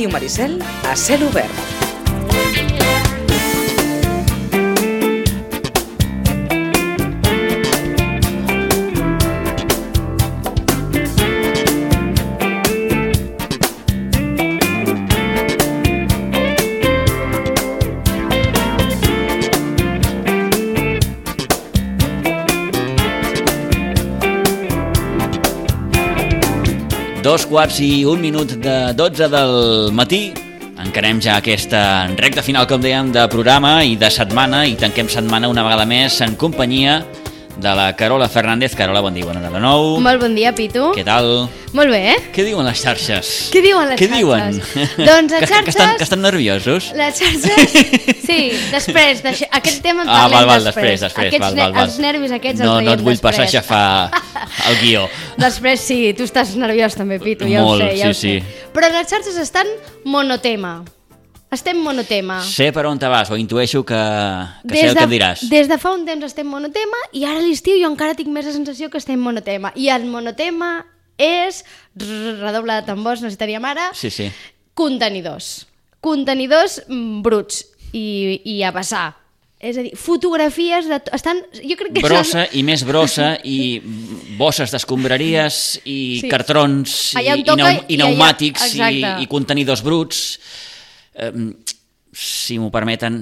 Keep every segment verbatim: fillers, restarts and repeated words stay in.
Ràdio Maricel a cel obert. Dos quarts i un minut de dotze del matí. Encarem ja aquesta recta final, com dèiem, de programa i de setmana, i tanquem setmana una vegada més en companyia de la Carola Fernández. Carola, bon dia, bona hora de nou. Molt bon dia, Pitu. Què tal? Molt bé, eh? Què diuen les xarxes? Què diuen les Què xarxes? diuen? Doncs les que, xarxes... Que estan, que estan nerviosos? Les xarxes... Sí, després, d'això, aquest tema en Ah, parlem val, val, després. després, després, Aquests val, val, val. Els nervis aquests no, els veiem no et vull després. passar a xafar el guió. Després sí, tu estàs nerviós també, Pitu, ja Molt, ho sé, ja sí, ho sé. sí. Però les xarxes estan monotema. Estem monotema. Sé per on te vas, o intueixo que, que sé el de, que em diràs. Des de fa un temps estem monotema i ara a l'estiu jo encara tinc més la sensació que estem monotema. I el monotema és, redoble de tambors, necessitaríem ara, Sí, sí. contenidors. Contenidors mm, bruts i, i a vessar. És a dir, fotografies de... Estan, jo crec que Brossa són... i més brossa i bosses d'escombraries i Sí. cartrons i, Allà on i, toca pneum, i i allà- pneumàtics i, exacte. i contenidors bruts. Eh, si m'ho permeten...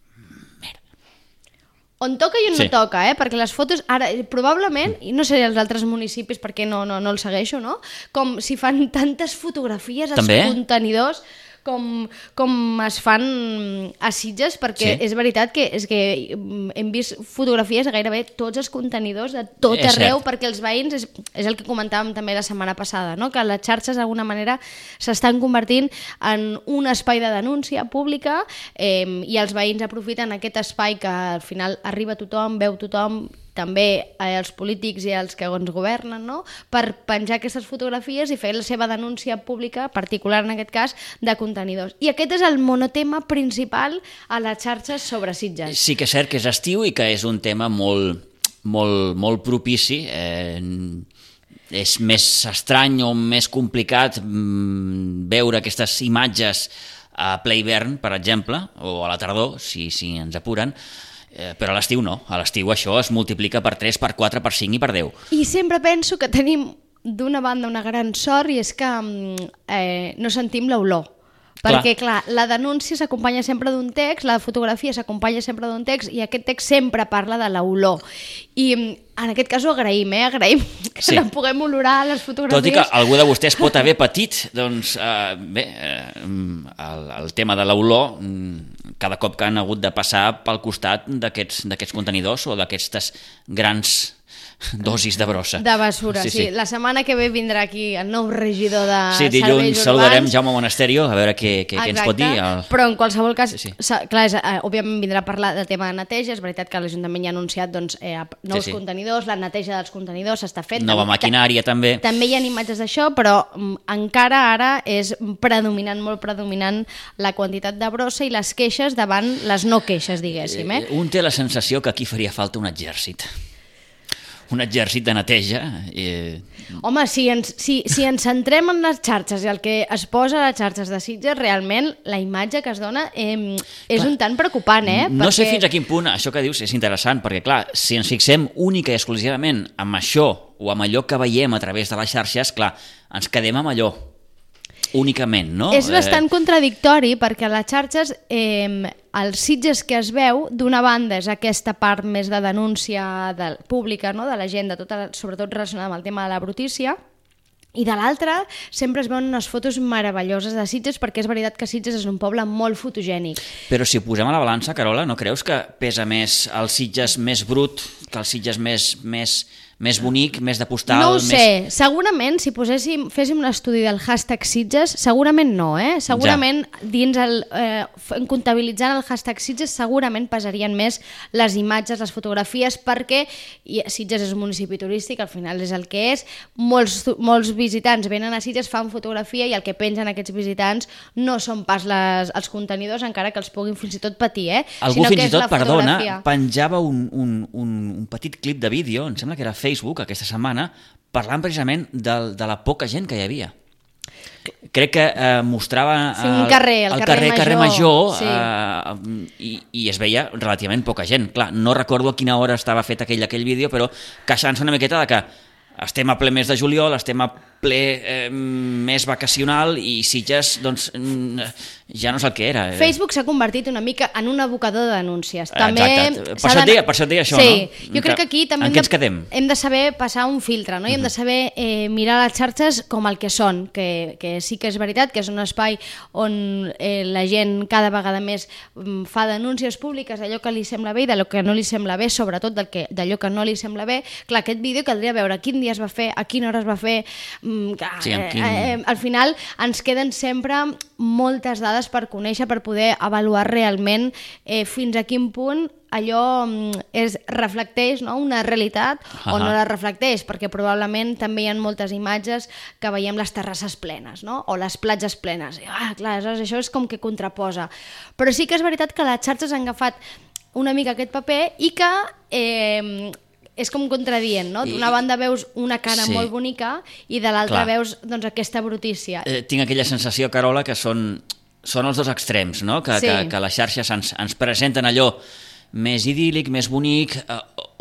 On toca i on Sí. no toca, eh? Perquè les fotos, ara, probablement, i no sé els altres municipis perquè no, no, no els segueixo, no? Com si fan tantes fotografies als També? contenidors com, com es fan a Sitges, perquè Sí. és veritat que, és que mm, hem vist fotografies a gairebé tots els contenidors de tot És arreu, cert. perquè els veïns, és, és el que comentàvem també la setmana passada, no? Que les xarxes d'alguna manera s'estan convertint en un espai de denúncia pública eh, i els veïns aprofiten aquest espai que al final arriba a tothom, veu tothom, també els polítics i els que ens governen, no? Per penjar aquestes fotografies i fer la seva denúncia pública, particular en aquest cas, de contenidors. I aquest és el monotema principal a les xarxes sobre Sitges. Sí que és cert que és estiu i que és un tema molt, molt, molt propici. Eh, és més estrany o més complicat mm, veure aquestes imatges a ple hivern, per exemple, o a la tardor, si, si ens apuren, eh, però a l'estiu no. A l'estiu això es multiplica per tres, per quatre, per cinc i per deu. I sempre penso que tenim d'una banda una gran sort i és que mm, eh, no sentim l'olor. Perquè, clar, la denúncia s'acompanya sempre d'un text, la fotografia s'acompanya sempre d'un text i aquest text sempre parla de l'olor. I mm, en aquest cas ho agraïm, eh? Agraïm que Sí. no puguem olorar les fotografies. Tot i que algú de vostès pot haver patit, doncs, eh, bé, eh, el, el tema de l'olor, mm, cada cop que han hagut de passar pel costat d'aquests d'aquests contenidors o d'aquestes grans dosis de brossa. De bessura, sí, sí. La setmana que ve vindrà aquí el nou regidor de Sí, serveis dilluns urbans. saludarem Jaume Monasterio, a veure què, què, què ens pot dir. El... Però en qualsevol cas, Sí, sí. s'ha- clar, és, eh, òbviament vindrà a parlar del tema de neteja. És veritat que l'Ajuntament ja ha anunciat doncs, eh, nous Sí, sí. contenidors, la neteja dels contenidors s'està fent. Nova Tam- maquinària, també. També hi ha imatges d'això, però mm, encara ara és predominant, molt predominant la quantitat de brossa i les queixes davant les no queixes, diguéssim. Eh? Un té la sensació que aquí faria falta un exèrcit. Un exèrcit de neteja. Eh... Home, si ens, si, si ens centrem en les xarxes i el que es posa a les xarxes de Sitges, realment la imatge que es dona eh, és Clar. un tant preocupant, eh? No sé Perquè- fins a quin punt això que dius és interessant, perquè clar, si ens fixem única i exclusivament amb això o amb allò que veiem a través de les xarxes, clar, ens quedem amb allò únicament, no? És bastant contradictori perquè a les xarxes eh, els Sitges que es veu, d'una banda és aquesta part més de denúncia de, pública, no? De la gent, de tota, sobretot relacionada amb el tema de la brutícia, i de l'altra sempre es veuen unes fotos meravelloses de Sitges perquè és veritat que Sitges és un poble molt fotogènic. Però si ho posem a la balança, Carola, no creus que pesa més el Sitges més brut que el Sitges més, més, més bonic, més de postal? No ho més... sé, segurament si poséssim, féssim un estudi del hashtag Sitges, segurament no, eh? Segurament ja. dins el, eh, comptabilitzant el hashtag Sitges segurament pesarien més les imatges, les fotografies, perquè i Sitges és un municipi turístic, al final és el que és, molts, molts visitants venen a Sitges, fan fotografia i el que pengen aquests visitants no són pas les, els contenidors, encara que els puguin fins i tot patir, eh? Algú sinó fins que i és tot, la perdona, fotografia. penjava un, un, un, un petit clip de vídeo, em sembla que era a Facebook aquesta setmana, parlant precisament de, de la poca gent que hi havia. crec que eh, mostrava sí, un carrer, el, el carrer, carrer Major, Major sí. eh, i, i es veia relativament poca gent. Clar, no recordo a quina hora estava fet aquell, aquell vídeo, però queixant-se una miqueta de que estem a ple mes de juliol, estem a ple eh, mes vacacional i Sitges, doncs, ja no és el que era. Facebook s'ha convertit una mica en un abocador de denúncies. També Exacte. Per això, deia, per això et deia això, sí. no? Jo crec que aquí també en hem què de, ens quedem? hem de saber passar un filtre, no? I hem de saber eh, mirar les xarxes com el que són, que, que sí que és veritat que és un espai on eh, la gent cada vegada més fa denúncies públiques d'allò que li sembla bé i d'allò que no li sembla bé, sobretot d'allò que no li sembla bé. Clar, aquest vídeo caldria veure quin dia es va fer, a quina hora es va fer. Sí, en quin... eh, eh, al final ens queden sempre moltes dades per conèixer, per poder avaluar realment eh, fins a quin punt allò es reflecteix, no? Una realitat o no la reflecteix, perquè probablement també hi ha moltes imatges que veiem les terrasses plenes, no? O les platges plenes. I, ah, clar, això és com que contraposa. Però sí que és veritat que les xarxes han agafat una mica aquest paper i que eh, és com contradient, no? D'una banda veus una cara sí. molt bonica i de l'altra veus doncs, aquesta brutícia. Eh, tinc aquella sensació, Carola, que són, són els dos extrems, no? Que, sí. que, que les xarxes ens, ens presenten allò més idíl·lic, més bonic, eh,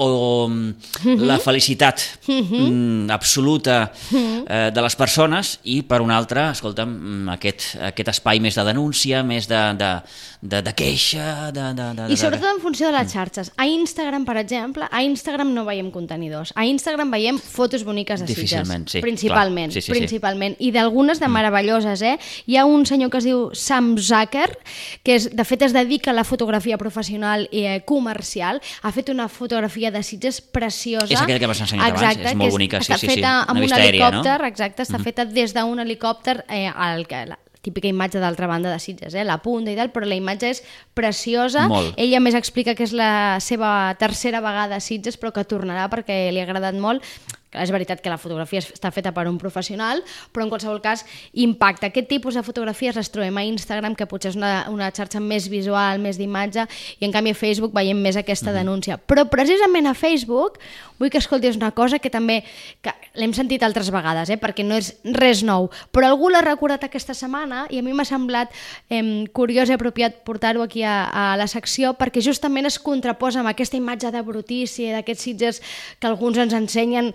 o mm-hmm. la felicitat mm-hmm. absoluta eh, de les persones, i per una altra, escolta'm, aquest, aquest espai més de denúncia, més de, de, de, de queixa... De, de, de, I sobretot en funció de les xarxes. A Instagram, per exemple, a Instagram no veiem contenidors. A Instagram veiem fotos boniques de Sitges. Sí, principalment. Sí, sí, principalment. Sí. I d'algunes de meravelloses, eh? Hi ha un senyor que es diu Sam Zucker, que és, de fet es dedica a la fotografia professional i eh, comercial. Ha fet una fotografia de Sitges preciosa. És aquella que vas ensenyar abans, és molt bonica. Està sí, sí, feta sí. amb un aèria, helicòpter, no? exacte, està mm-hmm. feta des d'un helicòpter eh, al que... La, típica imatge d'altra banda de Sitges, eh? La punta i tal, però la imatge és preciosa. Molt. Ella més explica que és la seva tercera vegada a Sitges, però que tornarà perquè li ha agradat molt. És veritat que la fotografia està feta per un professional, però en qualsevol cas impacta. Aquest tipus de fotografies les trobem a Instagram, que potser és una, una xarxa més visual, més d'imatge, i en canvi a Facebook veiem més aquesta mm-hmm. denúncia. Però precisament a Facebook vull que escoltis una cosa que també que l'hem sentit altres vegades, eh, perquè no és res nou, però algú l'ha recordat aquesta setmana i a mi m'ha semblat eh, curiós i apropiat portar-ho aquí a, a la secció, perquè justament es contraposa amb aquesta imatge de brutícia, d'aquests Sitges que alguns ens ensenyen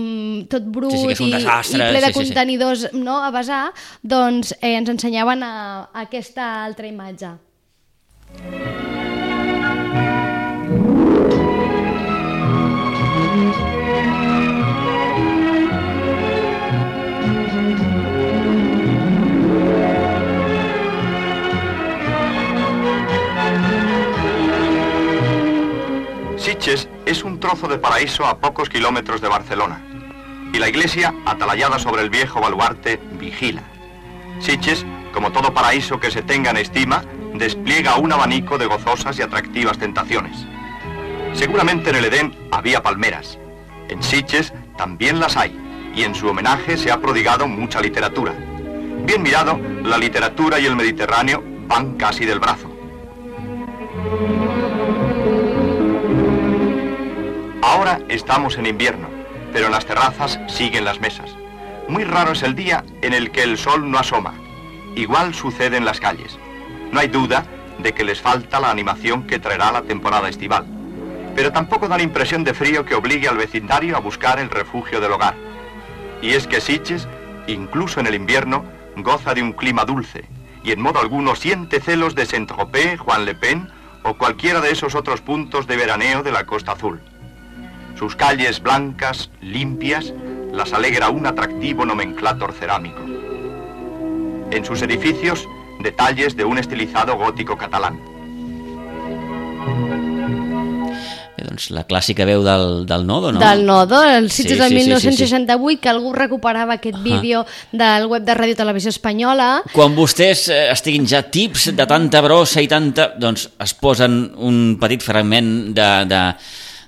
tot brut sí, sí, i, desastre, i ple de sí, contenidors sí. no, a vessar, doncs eh, ens ensenyaven a, a aquesta altra imatge. Sitges es un trozo de paraíso a pocos kilómetros de Barcelona, y la iglesia, atalayada sobre el viejo baluarte, vigila. Sitges, como todo paraíso que se tenga en estima, despliega un abanico de gozosas y atractivas tentaciones. Seguramente en el Edén había palmeras. En Sitges también las hay, y en su homenaje se ha prodigado mucha literatura. Bien mirado, la literatura y el Mediterráneo van casi del brazo. Ahora estamos en invierno, pero en las terrazas siguen las mesas. Muy raro es el día en el que el sol no asoma. Igual sucede en las calles. No hay duda de que les falta la animación que traerá la temporada estival. Pero tampoco da la impresión de frío que obligue al vecindario a buscar el refugio del hogar. Y es que Sitges, incluso en el invierno, goza de un clima dulce, y en modo alguno siente celos de Saint-Tropez, Juan Le Pen o cualquiera de esos otros puntos de veraneo de la Costa Azul. Sus calles blancas, limpias, las alegra un atractivo nomenclátor cerámico. En sus edificios, detalles de un estilizado gótico catalán. Bé, doncs la clàssica veu del, del Nodo, no? Del Nodo, el Sitges sí, del sí, mil nou-cents seixanta-vuit, sí, sí. que algú recuperava aquest vídeo del web de Ràdio Televisió Espanyola. Quan vostès estiguin ja tips de tanta brossa i tanta... doncs es posen un petit fragment de... de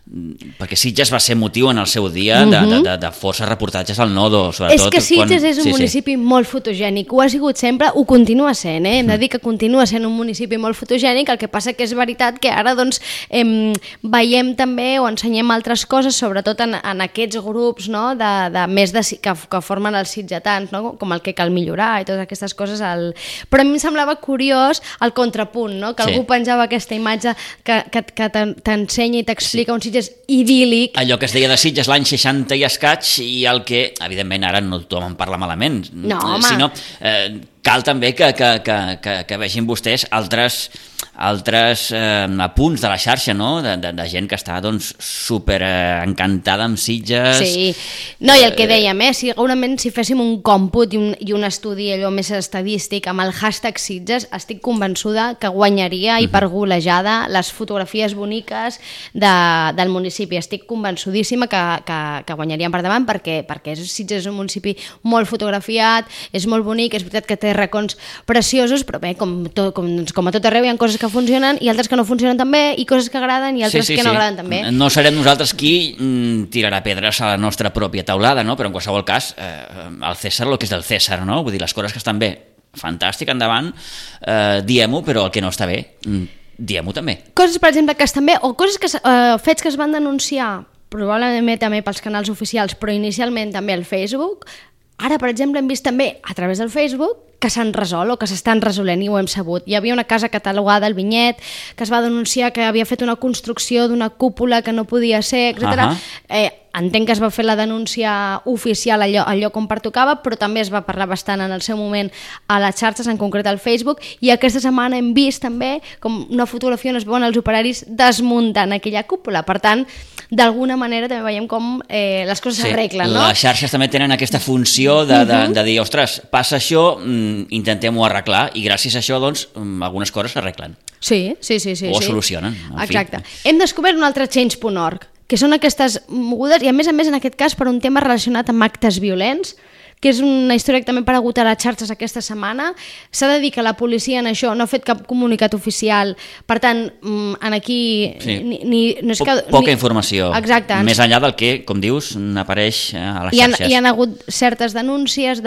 perquè Sitges va ser motiu en el seu dia de, de, de, de força reportatges al Nodo, sobretot. És que Sitges quan... és un sí, municipi sí. molt fotogènic, ho ha sigut sempre, ho continua sent, eh? Hem de dir que continua sent un municipi molt fotogènic, el que passa que és veritat que ara doncs, em, veiem també o ensenyem altres coses, sobretot en, en aquests grups, no? de, de més de, que, que formen els sitgetans, no? Com el que cal millorar i totes aquestes coses. El... Però a mi em semblava curiós el contrapunt, no? Que sí. Algú penjava aquesta imatge que, que, que t'ensenya i t'explica sí. un Sitges idíl·lic. Allò que es deia de Sitges l'any seixanta i escaig, i el que, evidentment, ara no tothom en parla malament, no, home. sinó eh, cal també que, que, que, que, que vegin vostès altres, altres eh, apunts de la xarxa, no? de, de, de gent que està doncs, super eh, encantada amb Sitges. Sí, no, i el que dèiem, eh? segurament si féssim un còmput i un, i un estudi allò més estadístic amb el hashtag Sitges, estic convençuda que guanyaria i per golejada les fotografies boniques de, del municipi. Estic convençudíssima que, que, que guanyarien per davant perquè, perquè Sitges és un municipi molt fotografiat, és molt bonic, és veritat que té racons preciosos, però bé, com, tot, com, com a tot arreu hi ha coses que funcionen i altres que no funcionen tan bé, i coses que agraden i altres sí, sí, que no sí. agraden tan bé. No serem nosaltres qui mm, tirarà pedres a la nostra pròpia taulada, no? Però en qualsevol cas, eh, el César el que és del César, no? Vull dir, les coses que estan bé, fantàstic, endavant, eh, diem-ho, però el que no està bé, mm, diem-ho també. Coses, per exemple, que estan bé, o coses que, eh, fets que es van denunciar probablement també pels canals oficials, però inicialment també al Facebook. Ara, per exemple, hem vist també a través del Facebook que s'han resolt o que s'estan resolent i ho hem sabut. Hi havia una casa catalogada al Vinyet que es va denunciar que havia fet una construcció d'una cúpula que no podia ser, etcètera. Uh-huh. Eh, entenc que es va fer la denúncia oficial al lloc, al lloc on pertocava, però també es va parlar bastant en el seu moment a les xarxes, en concret al Facebook, i aquesta setmana hem vist també com una fotografia on es veuen els operaris desmuntant aquella cúpula. Per tant, d'alguna manera també veiem com eh, les coses s'arreglen, sí, no? Les xarxes també tenen aquesta funció de, de, de dir, ostres, passa això, intentem-ho arreglar, i gràcies a això, doncs, algunes coses s'arreglen. Sí, sí, sí, sí. O sí. solucionen. Exacte. Fi. Hem descobert un altre change punt org, que són aquestes mogudes, i a més a més en aquest cas per un tema relacionat amb actes violents, que és una història que també ha aparegut a les xarxes aquesta setmana. S'ha de dir que la policia en això no ha fet cap comunicat oficial, per tant, en aquí... Sí. Ni, ni, no és que, Poca ni... informació. Exacte. Més enllà del que, com dius, apareix a les hi ha, xarxes. Hi ha hagut certes denúncies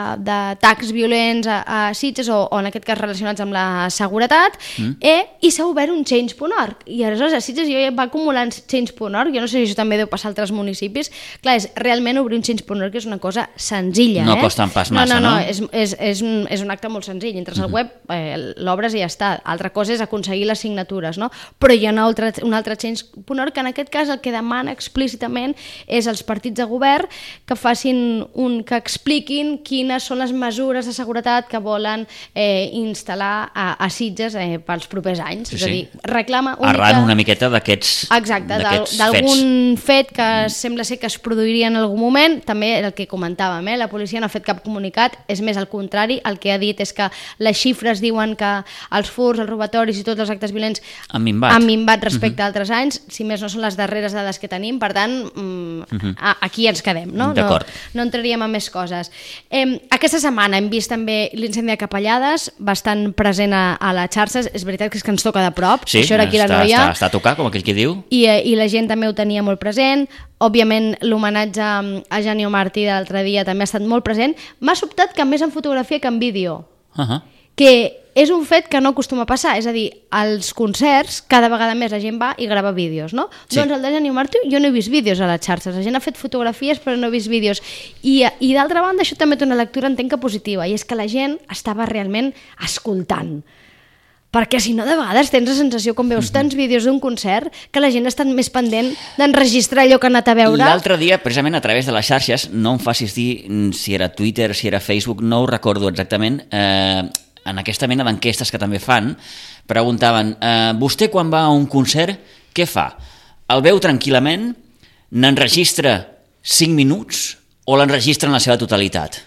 d'atacs violents a, a Sitges, o, o en aquest cas relacionats amb la seguretat, mm. eh, i s'ha obert un change punt org. I aleshores a Sitges jo ja va acumulant change punt org, jo no sé si això també deu passar a altres municipis. Clar, és, realment obrir un change punt org és una cosa senzilla. No eh? costa pas massa, no? No, no, no? és, és, és, un, és un acte molt senzill. Entres al uh-huh. web, eh, l'obres i ja està. Altra cosa és aconseguir les signatures, no? Però hi ha un altre, un altre change punt org que en aquest cas el que demana explícitament és als partits de govern que facin un, que expliquin quines són les mesures de seguretat que volen eh, instal·lar a, a Sitges eh, pels propers anys. Sí, és a dir, reclama una arran mica... una miqueta d'aquests Exacte, d'algun fet que mm. sembla ser que es produiria en algun moment. També el que comentàvem, eh? La policia no ha fet cap comunicat, és més al contrari, el que ha dit és que les xifres diuen que els furs, els robatoris i tots els actes violents han minvat, han minvat respecte uh-huh. a altres anys, si més no són les darreres dades que tenim, per tant, mm, uh-huh. aquí ens quedem, no? No, no entraríem a més coses. Eh, aquesta setmana hem vist també l'incendi de Capellades, bastant present a, a les xarxes, és veritat que és que ens toca de prop, sí, això era aquí està, la noia. Està, està a tocar, com aquell que diu. I, i la gent també ho tenia molt present. Òbviament, l'homenatge a Genio Martí de l'altre dia també ha estat molt present. M'ha sobtat que més en fotografia que en vídeo, uh-huh. que és un fet que no acostuma a passar, és a dir, als concerts cada vegada més la gent va i grava vídeos, no? Sí. Doncs el de Genio Martí jo no he vist vídeos a les xarxes, la gent ha fet fotografies però no he vist vídeos. I, i d'altra banda, això també té una lectura entenc que positiva, i és que la gent estava realment escoltant. Perquè si no, de vegades tens la sensació, com veus tants vídeos d'un concert, que la gent està més pendent d'enregistrar allò que ha anat a veure. L'altre dia, precisament a través de les xarxes, no em facis dir si era Twitter, si era Facebook, no ho recordo exactament, eh, en aquesta mena d'enquestes que també fan, preguntaven, eh, vostè quan va a un concert, què fa? El veu tranquil·lament, n'enregistra cinc minuts o l'enregistra en la seva totalitat?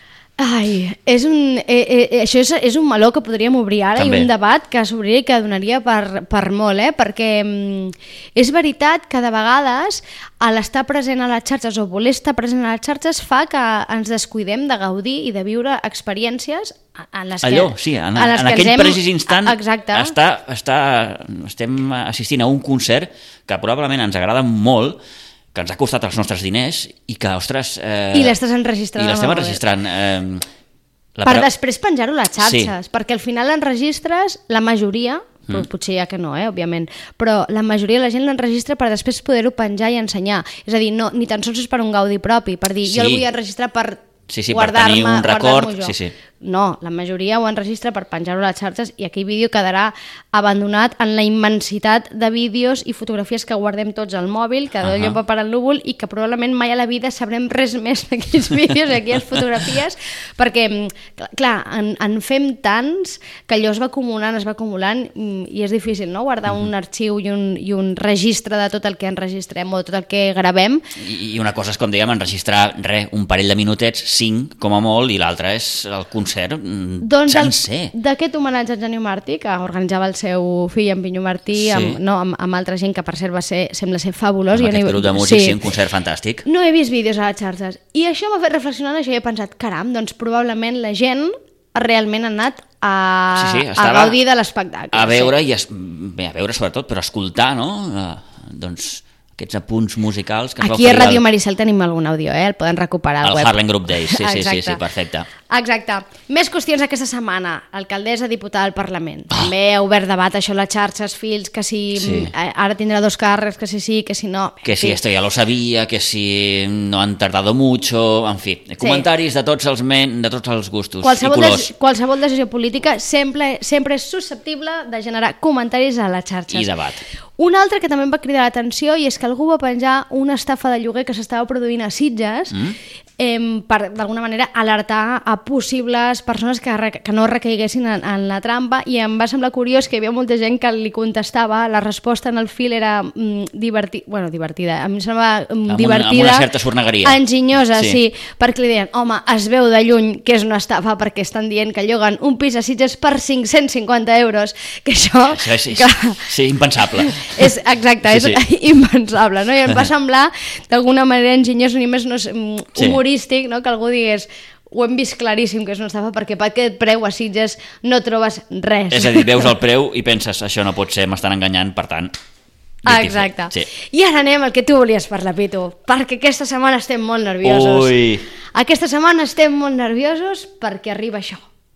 Ai, és un, eh, eh, això és, és un meló que podríem obrir ara. També. I un debat que s'obriria i que donaria per, per molt, eh? Perquè mm, és veritat que de vegades a l'estar present a les xarxes o voler estar present a les xarxes fa que ens descuidem de gaudir i de viure experiències en les Allò, que, sí, en, en, les en que aquell ens hem... precís instant Exacte. està, està, estem assistint a un concert que probablement ens agrada molt, que ens ha costat els nostres diners i que, ostres... Eh, I l'estàs enregistrant. I l'estem enregistrant. Eh, la per pre... després penjar-ho a les xarxes, sí. Perquè al final l'enregistres, la majoria, però Mm. potser ja que no, eh, òbviament, però la majoria de la gent l'enregistra per després poder-ho penjar i ensenyar. És a dir, no, ni tan sols és per un gaudi propi, per dir, Sí. jo el vull enregistrar per Sí, sí, per guardar-me, tenir un record, guardar-m'ho jo. sí, sí. No, la majoria ho enregistra per penjar-ho a les xarxes i aquell vídeo quedarà abandonat en la immensitat de vídeos i fotografies que guardem tots al mòbil, que d'allò Ahà. va per al núvol i que probablement mai a la vida sabrem res més d'aquells vídeos i aquelles fotografies, perquè, cl- clar, en, en fem tants que allò es va acumulant, es va acumulant mm, i és difícil, no?, guardar un arxiu i un, i un registre de tot el que enregistrem o tot el que gravem. I, I una cosa és, com dèiem, enregistrar res, un parell de minutets, cinc com a molt, i l'altra és el concert mm, Doncs el- sencer. d'aquest homenatge a Genio Martí, que organitzava el seu fill en Vinyo Martí, Sí. amb, no, amb, amb altra gent que per cert va ser, sembla ser fabulós. Amb Jo aquest no he- grup de músics, sí, un concert fantàstic. No he vist vídeos a les xarxes. I això m'ha fet reflexionar en això i he pensat, caram, doncs probablement la gent realment ha anat a, Sí, sí, a estava gaudir de l'espectacle. A veure, sí. i es, bé, a veure sobretot, però escoltar, no? Eh, doncs aquests apunts musicals que ens va Aquí a oferir Ràdio el, Maricel tenim algun àudio, eh? El poden recuperar al el web. Harlem Group Days. Sí, sí, sí, Exacte. sí, perfecte. Exacte. Més qüestions aquesta setmana. Alcaldessa, diputada al Parlament. També ha obert debat això a les xarxes, fills, que si Sí. eh, ara tindrà dos càrrecs, que si sí, que si no... Que si esto ya lo sabía, que si no han tardado mucho, en fi, comentaris de tots els men, de tots els gustos Qualsevol, i colors. des, qualsevol decisió política sempre, sempre és susceptible de generar comentaris a les xarxes. I debat. Un altre que també em va cridar l'atenció i és que algú va penjar una estafa de lloguer que s'estava produint a Sitges mm. eh, per, d'alguna manera, alertar a possibles persones que, re, que no recaiguessin en, en la trampa, i em va semblar curiós que hi havia molta gent que li contestava, la resposta en el fil era mm, divertida, bueno, divertida, a mi em sembla mm, Amb divertida, una, amb una certa sornegueria. enginyosa, sí. Sí. sí, perquè li deien, home, es veu de lluny que és una estafa perquè estan dient que lloguen un pis a Sitges per cinc-cents cinquanta euros, que això... Això és, és, clar, sí, impensable. és, exacte, Sí, és sí. impensable, no? I em va semblar d'alguna manera enginyós, ni més no és mm, Sí. humorístic, no? Que algú digués, ho hem vist claríssim que és una estafa, perquè per aquest preu a Sitges no trobes res. És a dir, veus el preu i penses, això no pot ser, m'estan enganyant, per tant... Ah, dit i fet. exacte. Sí. I ara anem al que tu volies parlar, Pitu, perquè aquesta setmana estem molt nerviosos. Ui. Aquesta setmana estem molt nerviosos perquè arriba això.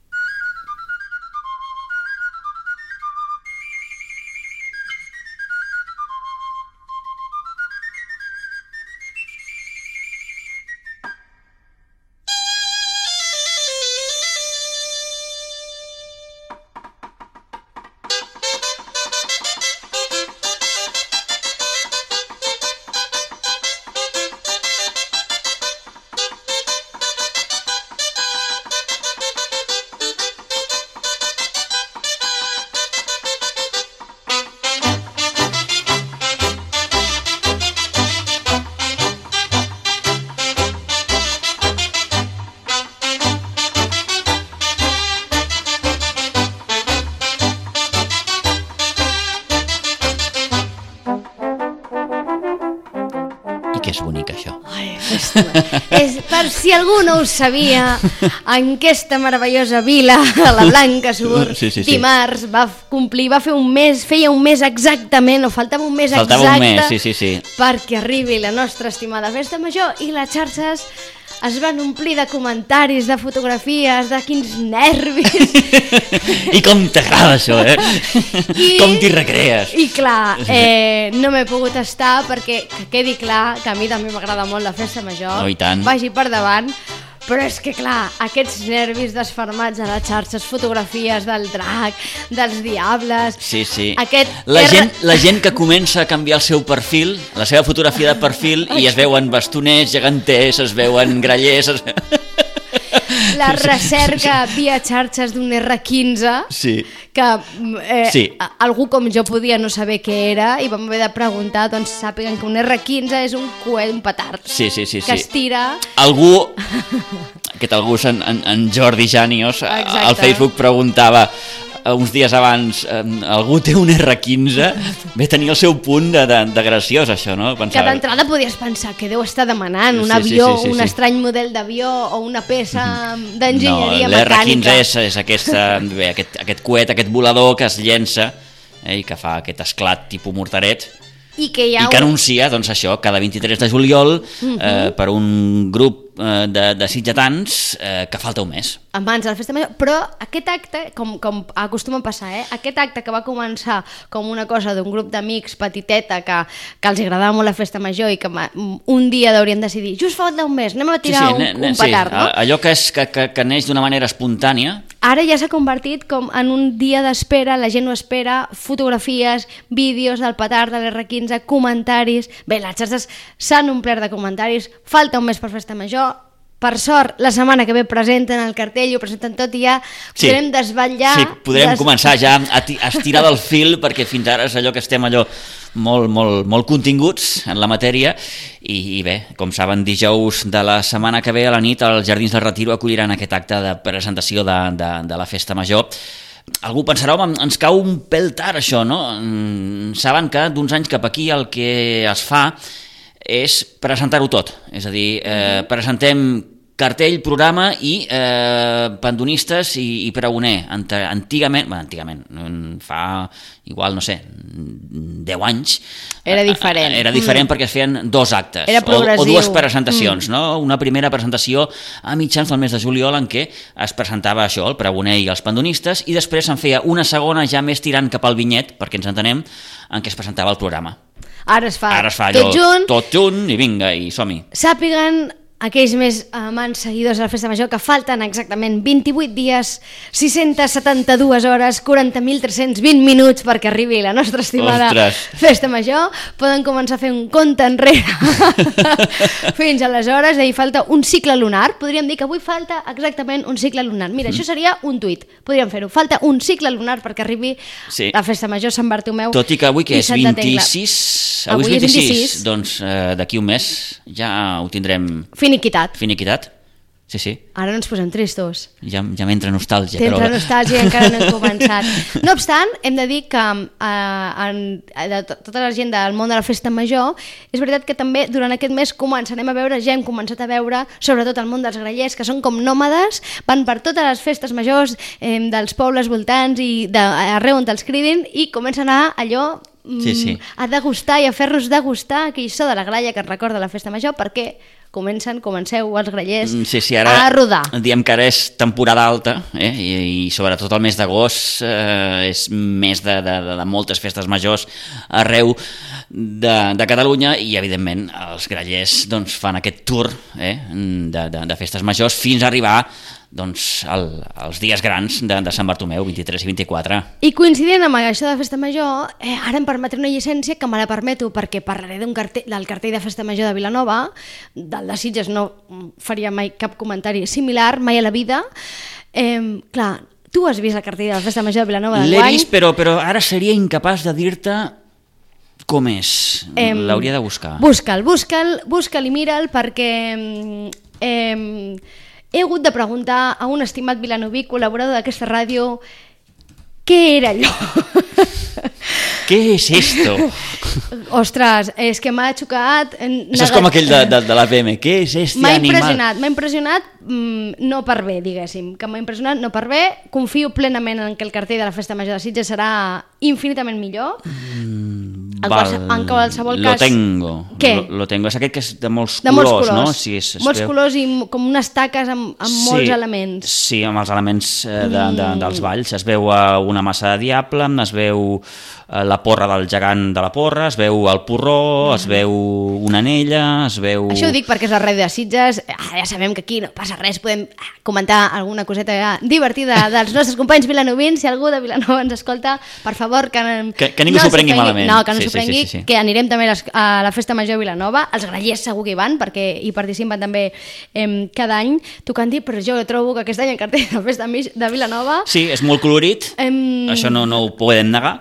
I que és bonic, això. Ai, aquesta... és, per si algú no ho sabia, en aquesta meravellosa vila, a la Blanca Sur, Sí, sí, sí. dimarts va complir, va fer un mes, feia un mes exactament, o faltava un mes Faltava un exacte, mes, sí, sí, sí. perquè arribi la nostra estimada festa major, i les xarxes es van omplir de comentaris, de fotografies, de quins nervis. I com t'agrada això, eh? I- Com t'hi recrees. I clar, eh, no m'he pogut estar perquè, que quedi clar, que a mi també m'agrada molt la festa major, Oh, i tant. vagi per davant, però és que clar, aquests nervis desfermats a les xarxes, fotografies del drac, dels diables... Sí, sí. Aquest La R- gent, la gent que comença a canviar el seu perfil, la seva fotografia de perfil, i es veuen bastoners, geganters, es veuen grallers... Es... La recerca via xarxes d'un erre quinze, Sí. que eh, Sí. a- algú com jo podia no saber què era i vam haver de preguntar, doncs sàpiguen que un erre quinze és un coet, un petard, Sí, sí, sí, que sí. es tira... Algú, aquest algú és en, en, en Jordi Janios, Exacte. al Facebook preguntava uns dies abans eh, algú té un erre quinze, ve tenir el seu punt de, de, de graciós, això, no? Pensar... Que d'entrada podies pensar que deu estar demanant un Sí, sí, avió, sí, sí, un sí. estrany model d'avió o una peça d'enginyeria no, l'erre quinze mecànica. és, és aquesta, bé, aquest, aquest coet, aquest volador que es llença eh, i que fa aquest esclat tipus mortaret, I que hi ha i que un... anuncia, doncs això, cada vint-i-tres de juliol Mhm. eh, per un grup eh, de, de sitgetans eh, que falta un mes. abans de la festa major, però aquest acte, com, com acostuma a passar, eh? aquest acte que va començar com una cosa d'un grup d'amics petiteta que, que els agradava molt la festa major i que ma- un dia haurien decidit, just fa un mes, anem a tirar un, ne- ne- un petard, no? Allò que, és, que, que, que neix d'una manera espontània. Ara ja s'ha convertit com en un dia d'espera, la gent ho espera, fotografies, vídeos del petard de l'erre quinze, comentaris... Bé, les xarxes s'han omplert de comentaris, falta un mes per festa major, per sort, la setmana que ve presenten el cartell, ho presenten tot i ja Sí. podrem desvetllar... Sí, podrem des- començar ja a, ti- a estirar del fil, perquè fins ara és allò que estem allò molt, molt, molt continguts en la matèria i, i bé, com saben, dijous de la setmana que ve a la nit els Jardins del Retiro acolliran aquest acte de presentació de, de, de la festa major. Algú pensarà, home, ens cau un pèl tard això, no? Mm, Saben que d'uns anys cap aquí el que es fa és presentar-ho tot, és a dir, eh, presentem cartell, programa i eh, pandonistes i, i pregoner. Ante, antigament, bueno, antigament, mm, fa igual, no sé, deu anys. Era diferent. Era diferent mm. perquè es feien dos actes Era o, o progressiu. dues presentacions, mm. no? Una primera presentació a mitjans del mes de juliol en què es presentava això, el pregoner i els pandonistes, i després se'n feia una segona ja més tirant cap al vinyet, perquè ens entenem, en què es presentava el programa. Ara es fa, Ara es fa allò, tot junt, tot junt i vinga, i som-hi. sàpiguen aquells més amants seguidors de la festa major que falten exactament vint-i-vuit dies, sis-centes setanta-dues hores, quaranta mil tres-cents vint minuts perquè arribi la nostra estimada Ostres. festa major. Poden començar a fer un compte enrere fins aleshores, i falta un cicle lunar. Podríem dir que avui falta exactament un cicle lunar. Mira, això seria un tuit, podríem fer-ho. Falta un cicle lunar perquè arribi Sí. la festa major Sant Bartomeu. Tot i que avui que i és Santa Tecla. vint-i-sis, Avui avui és és vint-i-sis, vint-i-sis. doncs eh, d'aquí un mes ja ho tindrem Finiquitat. finiquitat. Sí, sí, Ara no ens posem tristos. ja, ja m'entra nostàlgia. Tens però- la nostàlgia i encara no hem començat. No obstant, hem de dir que eh, en, de to- tota la gent del món de la festa major, és veritat que també durant aquest mes començarem a veure, ja hem començat a veure, sobretot el món dels grallers, que són com nòmades, van per totes les festes majors eh, dels pobles voltants i d'arreu on els cridin, i comencen a allò mm, Sí, sí. a degustar i a fer-nos degustar aquell so de la gralla que ens recorda la festa major, perquè comencen, comenceu els grallers Mm, Sí, sí, ara a rodar. diem que ara és temporada alta eh? I, i sobretot el mes d'agost eh, és mes de, de, de, de moltes festes majors arreu de, de Catalunya, i evidentment els grallers doncs, fan aquest tour eh? de, de, de festes majors fins a arribar doncs, al, als dies grans de, de Sant Bartomeu, vint-i-tres i vint-i-quatre. I coincidint amb això de festa major, eh, ara em permetré una llicència que me la permeto perquè parlaré d'un cartell, del cartell de festa major de Vilanova. Del de Sitges no faria mai cap comentari similar, mai a la vida. Eh, clar, tu has vist el cartell de la festa major de Vilanova L'he d'enguany? vist, però, però ara seria incapaç de dir-te com és. Em, L'hauria de buscar. Busca'l, busca'l, busca'l i mira'l, perquè eh, he hagut de preguntar a un estimat vilanoví, col·laborador d'aquesta ràdio, què era allò? Què és esto? Ostres, és que m'ha xocat... Això és com aquell de, de, de l'A P M. Què és este M'ha animal? impressionat, m'ha impressionat mm, no per bé, diguéssim, que m'ha impressionat no per bé. Confio plenament en que el cartell de la Festa Major de Sitges serà infinitament millor. Mm, En qualse- en qualsevol lo cas- tengo. Què? Lo, lo tengo. És aquest que és de molts De colors, molts colors, no? Sí, es, es molts veu- colors i m- com unes taques amb, amb Sí, molts elements. Sí, amb els elements eh, de, de, dels balls. Es veu eh, una massa de diable, es veu eh, la porra del gegant de la porra, es veu el porró, es veu una anella, es veu... Això ho dic perquè és la ràdio de Sitges. Ah, ja sabem que aquí no passa res, podem ah, comentar alguna coseta divertida dels nostres companys vilanovins. Si algú de Vilanova ens escolta, per favor, que... Que- que ningú s'ho prengui malament. No, que no Sí, s'ho sí, prengui, sí, sí, sí. que anirem també a les- a la Festa Major de Vilanova. Els grallers segur que hi van, perquè hi participen també eh, cada any tocant-hi, però jo trobo que aquest any el cartell de la Festa de Vilanova... Sí, és molt colorit, Em... això no, no ho podem negar.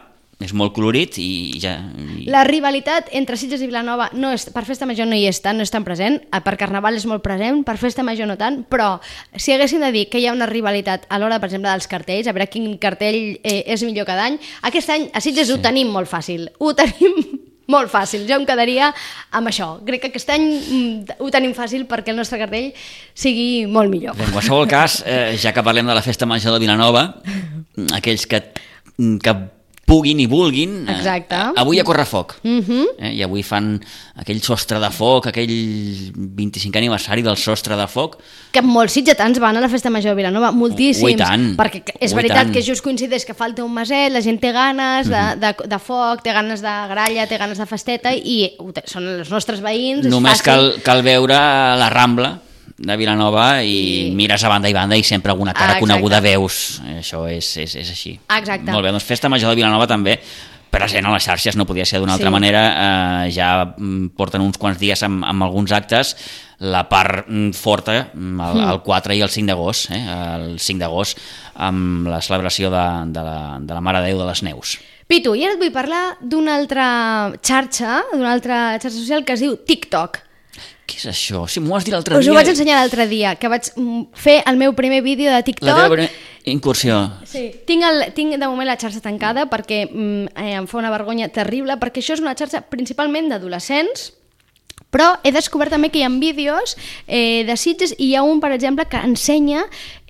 és molt colorit i ja... I... La rivalitat entre Sitges i Vilanova no és, per Festa Major no hi és tant, no és tan present, per Carnaval és molt present, per Festa Major no tant, però si haguéssim de dir que hi ha una rivalitat a l'hora, per exemple, dels cartells, a veure quin cartell eh, és millor cada any, aquest any a Sitges sí. ho tenim molt fàcil, ho tenim molt fàcil, jo em quedaria amb això. Crec que aquest any ho tenim fàcil perquè el nostre cartell sigui molt millor. En qualsevol cas, eh, ja que parlem de la Festa Major de Vilanova, aquells que, que puguin i vulguin, Exacte. eh, avui a Correfoc. Uh-huh. eh, I avui fan aquell sostre de foc, aquell vint-i-cinquè aniversari del sostre de foc. Que molts sitgetans van a la Festa Major de Vilanova, moltíssims. Ui, tant. Perquè és Ui, veritat tant. que just coincideix que falta un maset, la gent té ganes de, de, de foc, té ganes de gralla, té ganes de festeta, i són els nostres veïns. Només és cal, cal veure la Rambla de Vilanova i sí. mires a banda i banda i sempre alguna cara ah, coneguda veus. Això és, és, és així. Exacte. Molt bé, doncs Festa Major de Vilanova també present a les xarxes, no podia ser d'una altra sí. manera. Eh, ja porten uns quants dies amb, amb alguns actes, la part forta el, mm. el quatre i el cinc d'agost, eh? el cinc d'agost amb la celebració de, de, la, de la Mare de Déu de les Neus. Pitu, i ara et vull parlar d'una altra xarxa, d'una altra xarxa social que es diu TikTok. Què és això? Si m'ho has dit l'altre dia... Us ho vaig ensenyar l'altre dia, que vaig fer el meu primer vídeo de TikTok. La teva incursió. Sí, tinc, el, tinc de moment la xarxa tancada perquè mm, eh, em fa una vergonya terrible, perquè això és una xarxa principalment d'adolescents, però he descobert també que hi ha vídeos eh, de Sitges i hi ha un, per exemple, que ensenya...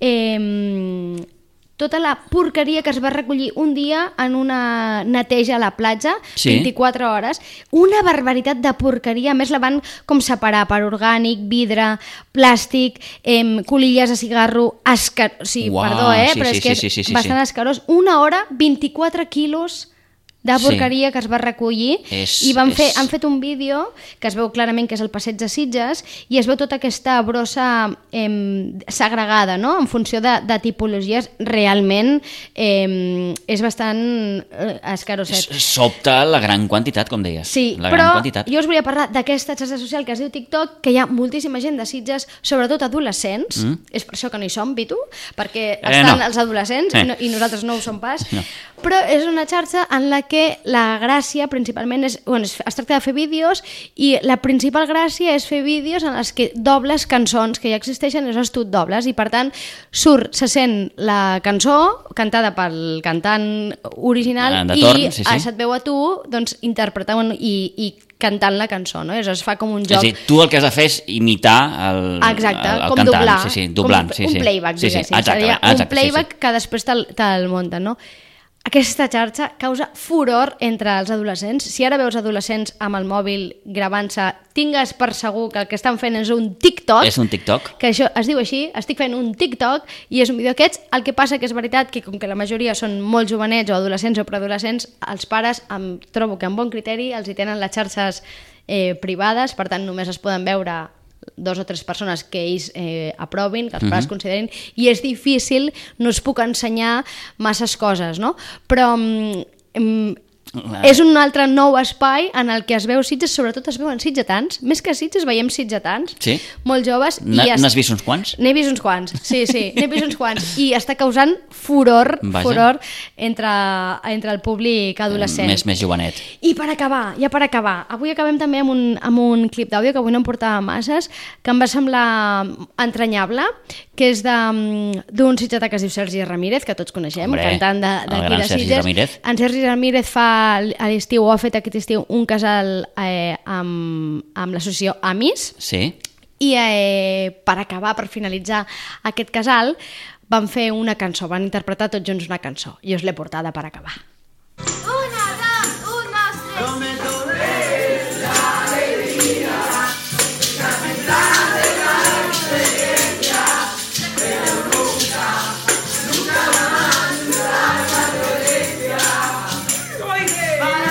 Eh, tota la porqueria que es va recollir un dia en una neteja a la platja, sí. vint-i-quatre hores, una barbaritat de porqueria, a més la van com separar per orgànic, vidre, plàstic, eh, colilles de cigarro, escar... o sigui, Uau, perdó, eh, sí, però sí, és que sí, sí, és sí, bastant sí. escarós, una hora, vint-i-quatre quilos de porqueria sí. que es va recollir és, i van és... fer, han fet un vídeo que es veu clarament que és el passeig de Sitges i es veu tota aquesta brossa eh, segregada, no? En funció de, de tipologies. Realment eh, és bastant eh, escaroset. Sobta la gran quantitat, com deies. Sí, la però gran quantitat. jo us volia parlar d'aquesta xarxa social que es diu TikTok, que hi ha moltíssima gent de Sitges, sobretot adolescents, mm. és per això que no hi som, Vitu, perquè eh, estan no. els adolescents eh. i, no, i nosaltres no ho som pas, no. però és una xarxa en la que la gràcia principalment és, bueno, es, es tracta de fer vídeos i la principal gràcia és fer vídeos en els que dobles cançons que ja existeixen, és tu dobles i per tant surt, se sent la cançó cantada pel cantant original de torn, i sí, sí. se't veu a tu doncs, interpretant i, i cantant la cançó, no? Es fa com un joc. És a dir, tu el que has de fer és imitar el, exacte, el, el com cantant. doblar, Sí, sí, doblant, com sí, un sí. playback, sí, sí. diguéssim. Exacte, Seria exacte, un playback sí, sí. que després te'l, te'l munten, no? Aquesta xarxa causa furor entre els adolescents. Si ara veus adolescents amb el mòbil gravant-se, tingues per segur que el que estan fent és un TikTok. És un TikTok. Que això es diu així, estic fent un TikTok i és un vídeo aquests. El que passa que és veritat que com que la majoria són molt jovenets o adolescents o preadolescents, els pares em trobo que amb bon criteri els hi tenen les xarxes eh, privades, per tant només es poden veure dos o tres persones que ells eh, aprovin, que els pares uh-huh. considerin, i és difícil, no us puc ensenyar masses coses, no? Però mm, és un altre nou espai en el que es veu Sitges, sobretot es veuen sitgetans, més que Sitges veiem sitgetans, sí? molt joves. N'has es... vist uns quants? N'he vist uns quants, sí, sí, n'he vist uns quants, i està causant furor, Vaja. furor entre, entre el públic adolescent. Més, més jovenet. I per acabar, ja per acabar, avui acabem també amb un, amb un clip d'àudio que avui no em portava masses, que em va semblar entranyable, que és d'un sitgetà que es diu Sergi Ramírez, que tots coneixem, Hombre, cantant d'aquí de Sergi Sitges. Ramírez. En Sergi Ramírez fa a l'estiu, o ha fet aquest estiu, un casal eh, amb, amb l'associació Amis. Sí. I eh, per acabar, per finalitzar aquest casal, van fer una cançó, van interpretar tots junts una cançó. I us l'he portada per acabar. Una, dos, un, dos, tres. Prometo la alegría, la ventana de la experiencia, pero nunca, nunca más la violencia. Para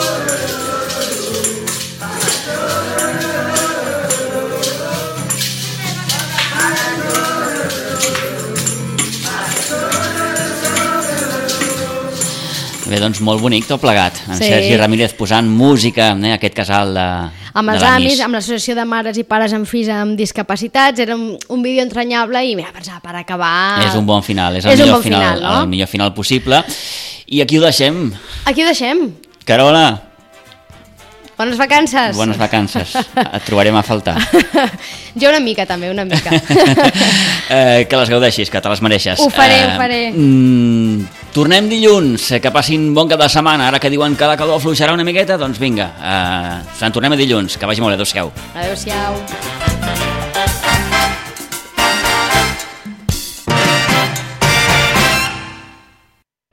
Bé, doncs molt bonic tot plegat. En Sí. Sergi Ramírez posant música, eh, aquest casal de, amb els de l'Amis. Amis, amb l'Associació de Mares i Pares amb Fills amb Discapacitats. Era un, un vídeo entranyable i mira, pensava, per acabar... És un bon final, és el, És un millor, bon final, final, no? el millor final possible. I aquí ho deixem. Aquí ho deixem. Carola, Bones vacances. bones vacances. Et trobarem a faltar. Jo una mica, també, una mica. eh, que les gaudeixis, que te les mereixes. Ho faré, eh, ho faré. Mm, tornem dilluns, que passin bon cap de setmana. Ara que diuen que la calor afluixarà una miqueta, doncs vinga, eh, se'n tornem a dilluns. Que vagi molt bé, adéu-siau. Adéu-siau.